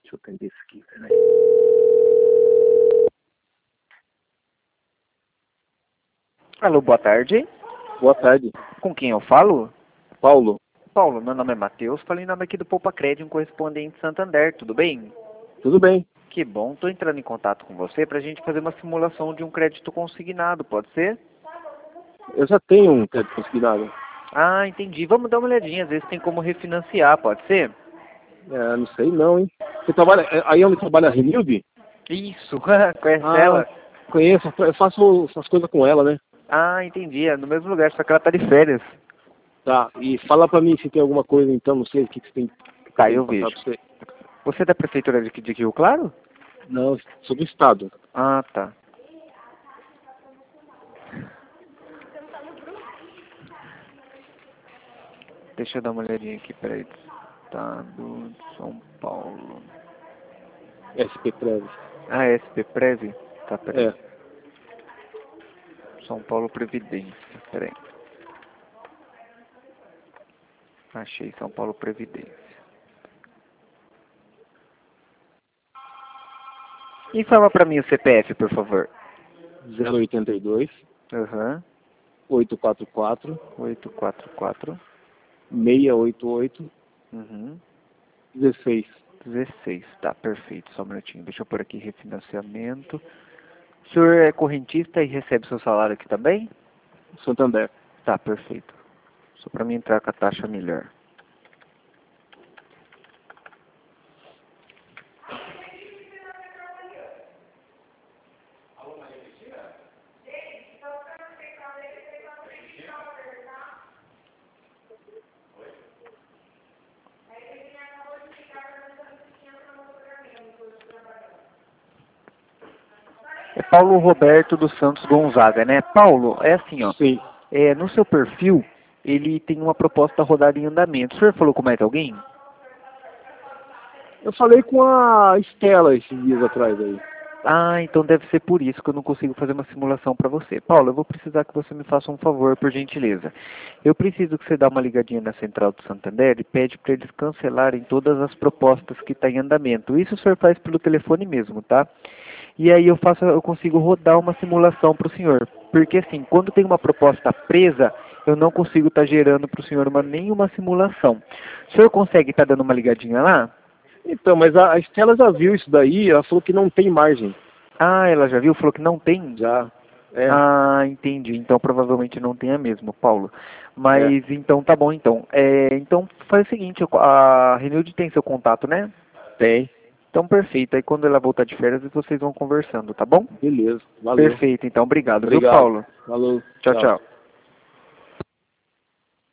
Deixa eu atender isso aqui, peraí. Alô, boa tarde. Boa tarde, Com quem eu falo? Paulo. Paulo, meu nome é Matheus, falei em nome aqui do Poupa Crédito, um correspondente Santander, tudo bem? Tudo bem? Que bom, estou entrando em contato com você para a gente fazer uma simulação de um crédito consignado, pode ser? Eu já tenho um crédito consignado. Ah, entendi. Vamos dar uma olhadinha, às vezes tem como refinanciar, pode ser? Não sei não, hein? Você trabalha aí onde trabalha a Renilde? Isso, conhece Ah, ela? conheço, eu faço essas coisas com ela, né? Ah, entendi, é no mesmo lugar, só que ela tá de férias. Tá, e fala pra mim se tem alguma coisa então, não sei o que você tem, que eu Tá, tenho eu que passar vejo. pra você. Você é da prefeitura de Rio Claro? Não, sou do estado. Ah, tá. Deixa eu dar uma olhadinha aqui, peraí. Estado de São Paulo. SP Prev. Ah, SP-Prev? Tá, peraí. É, São Paulo Previdência, peraí. Achei São Paulo Previdência. Informa pra mim o CPF, por favor. 082 Aham. 844 844. 688 Uhum. 16. 16. Tá, perfeito. Só um minutinho. Deixa eu pôr aqui refinanciamento. O senhor é correntista e recebe seu salário aqui também? Santander. Tá, perfeito. Só pra mim entrar com a taxa melhor. É Paulo Roberto dos Santos Gonzaga, né? Paulo, é assim, ó. Sim. No seu perfil, ele tem uma proposta rodada em andamento. O senhor falou com mais alguém? Eu falei com a Estela esses dias atrás aí. Ah, então deve ser por isso que eu não consigo fazer uma simulação para você. Paulo, eu vou precisar que você me faça um favor, por gentileza. Eu preciso que você dê uma ligadinha na Central do Santander e pede para eles cancelarem todas as propostas que estão em andamento. Isso o senhor faz pelo telefone mesmo, tá? E aí eu consigo rodar uma simulação para o senhor. Porque assim, quando tem uma proposta presa, eu não consigo estar gerando para o senhor nenhuma simulação. O senhor consegue estar dando uma ligadinha lá? Então, mas a Estela já viu isso daí, ela falou que não tem margem. Ah, ela já viu? Falou que não tem? Já. É, Ah, entendi. Então provavelmente não tenha mesmo, Paulo. é. Mas então tá bom então. Então faz o seguinte, a Renilde tem seu contato, né? Tem. Então perfeito. Aí quando ela voltar de férias vocês vão conversando, tá bom? Beleza. Valeu. Perfeito, então obrigado, viu, Obrigado. Paulo? Falou. Tchau, Tchau. tchau.